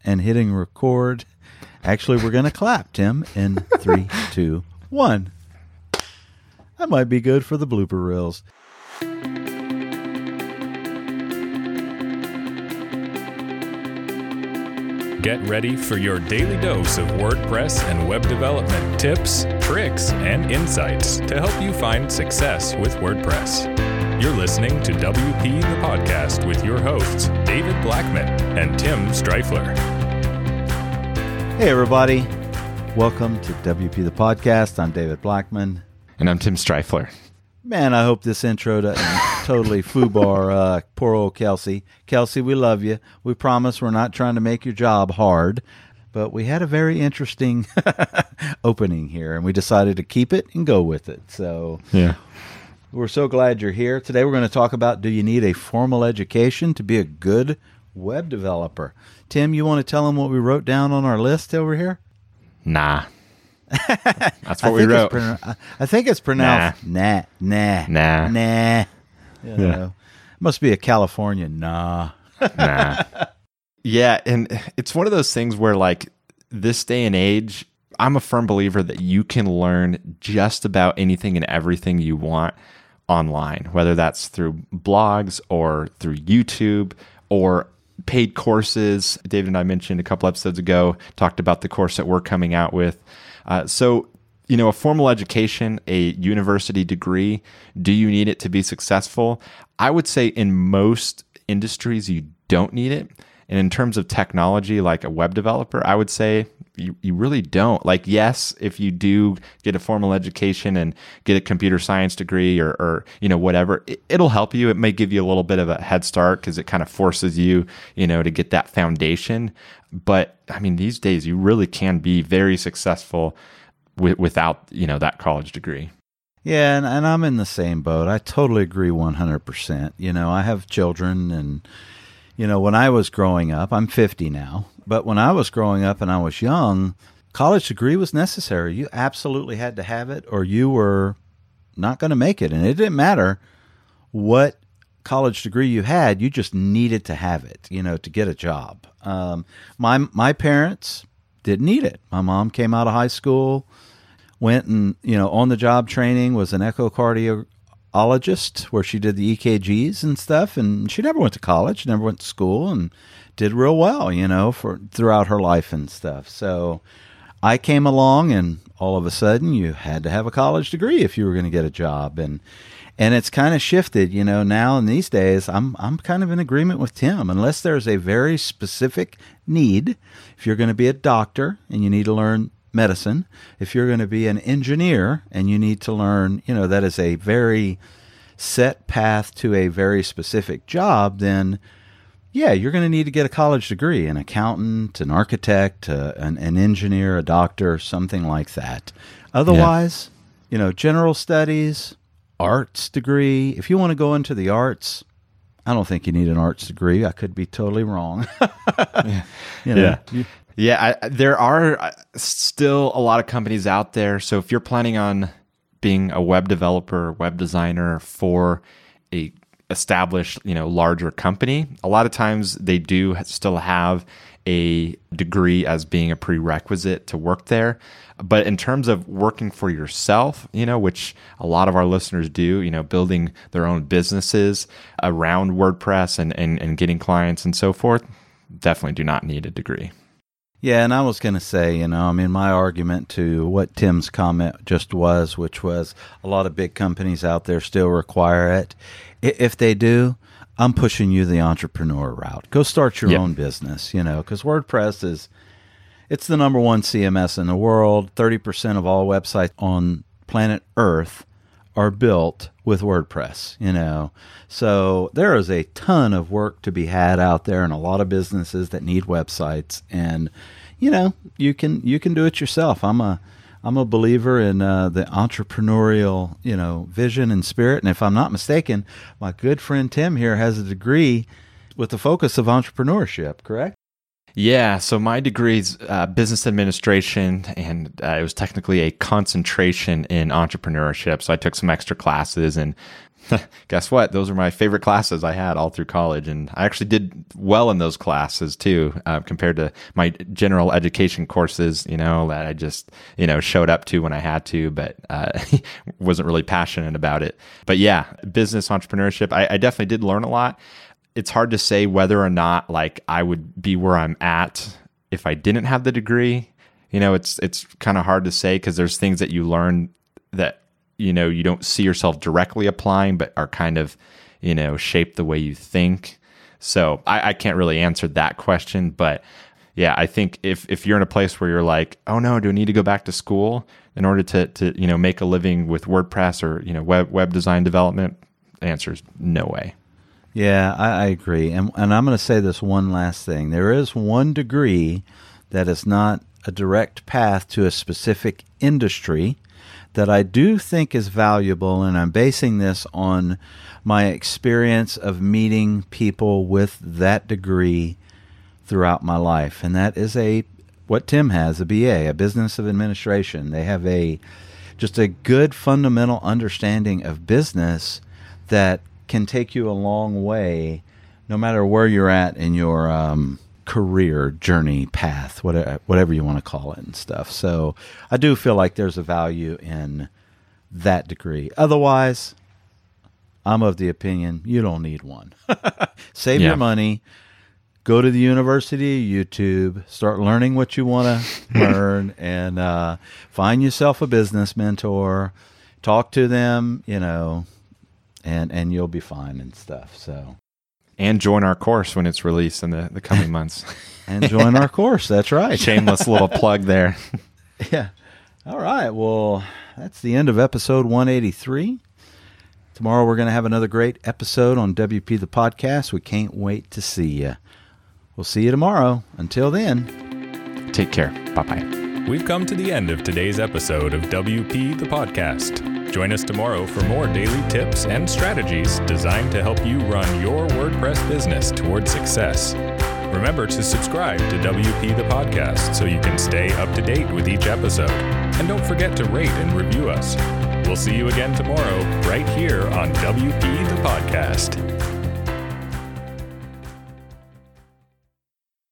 and hitting record. Actually, we're going to clap, Tim, in 3, 2, 1. That might be good for the blooper reels. Get ready for your daily dose of WordPress and web development tips, tricks, and insights to help you find success with WordPress. You're listening to WP the Podcast with your hosts, David Blackman and Tim Streifler. Hey, everybody. Welcome to WP the Podcast. I'm David Blackman. And I'm Tim Streifler. Man, I hope this intro doesn't totally foobar poor old Kelsey. Kelsey, we love you. We promise we're not trying to make your job hard, but we had a very interesting opening here, and we decided to keep it and go with it. So yeah, we're so glad you're here. Today we're going to talk about, do you need a formal education to be a good web developer? Tim, you want to tell them what we wrote down on our list over here? Nah. That's what we wrote. I think it's pronounced nah. Yeah. Must be a California nah. Yeah, and it's one of those things where, like, this day and age, I'm a firm believer that you can learn just about anything and everything you want online, whether that's through blogs or through YouTube or paid courses. David and I mentioned a couple episodes ago, talked about the course that we're coming out with. So, a formal education, a university degree, do you need it to be successful? I would say in most industries, you don't need it. And in terms of technology, like a web developer, I would say you really don't. Like, yes, if you do get a formal education and get a computer science degree or whatever, it'll help you. It may give you a little bit of a head start because it kind of forces you, to get that foundation. But I mean, these days you really can be very successful without, that college degree. Yeah, and I'm in the same boat. I totally agree 100%. I have children, and, when I was growing up, I'm 50 now, but when I was growing up and I was young, college degree was necessary. You absolutely had to have it or you were not going to make it. And it didn't matter what college degree you had, you just needed to have it, to get a job. My parents didn't need it. My mom came out of high school, went and, on the job training, was an echocardiologist where she did the EKGs and stuff. And she never went to college, never went to school, and did real well, for throughout her life and stuff. So I came along, and all of a sudden you had to have a college degree if you were going to get a job. And it's kind of shifted, now in these days, I'm kind of in agreement with Tim. Unless there's a very specific need, if you're going to be a doctor and you need to learn medicine, if you're going to be an engineer and you need to learn, that is a very set path to a very specific job, then yeah, you're going to need to get a college degree, an accountant, an architect, an engineer, a doctor, something like that. Otherwise, general studies, arts degree. If you want to go into the arts, I don't think you need an arts degree. I could be totally wrong. There are still a lot of companies out there. So if you're planning on being a web developer, web designer for a established, larger company, a lot of times they do still have a degree as being a prerequisite to work there. But in terms of working for yourself, which a lot of our listeners do, building their own businesses around WordPress and getting clients and so forth, definitely do not need a degree. Yeah, and I was going to say, my argument to what Tim's comment just was, which was a lot of big companies out there still require it. If they do, I'm pushing you the entrepreneur route. Go start your own business, because WordPress it's the number one CMS in the world. 30% of all websites on planet Earth are built with WordPress, So there is a ton of work to be had out there and a lot of businesses that need websites. And, you can do it yourself. I'm a believer in the entrepreneurial, vision and spirit. And if I'm not mistaken, my good friend Tim here has a degree with the focus of entrepreneurship, correct? Yeah, so my degree's business administration, and it was technically a concentration in entrepreneurship. So I took some extra classes, and Guess what? Those are my favorite classes I had all through college. And I actually did well in those classes too, compared to my general education courses, that I just, showed up to when I had to, but wasn't really passionate about it. But yeah, business entrepreneurship, I definitely did learn a lot. It's hard to say whether or not like I would be where I'm at if I didn't have the degree. It's kind of hard to say because there's things that you learn that you don't see yourself directly applying, but are kind of, shape the way you think. So I can't really answer that question. But yeah, I think if you're in a place where you're like, oh no, do I need to go back to school in order to make a living with WordPress or, web design development? The answer is no way. Yeah, I agree. And I'm going to say this one last thing. There is one degree that is not a direct path to a specific industry that I do think is valuable, and I'm basing this on my experience of meeting people with that degree throughout my life, and that is what Tim has, a BA, a Business of Administration. They have just a good fundamental understanding of business that can take you a long way, no matter where you're at in your career journey path, whatever you want to call it and stuff. So I do feel like there's a value in that degree. Otherwise, I'm of the opinion you don't need one. Save your money, go to the University of YouTube, start learning what you want to learn, and find yourself a business mentor, talk to them, and you'll be fine and stuff. So. And join our course when it's released in the coming months. And join our course. That's right. Shameless little plug there. Yeah. All right. Well, that's the end of episode 183. Tomorrow we're going to have another great episode on WP the Podcast. We can't wait to see you. We'll see you tomorrow. Until then, take care. Bye-bye. We've come to the end of today's episode of WP the Podcast. Join us tomorrow for more daily tips and strategies designed to help you run your WordPress business toward success. Remember to subscribe to WP the Podcast so you can stay up to date with each episode. And don't forget to rate and review us. We'll see you again tomorrow right here on WP the Podcast.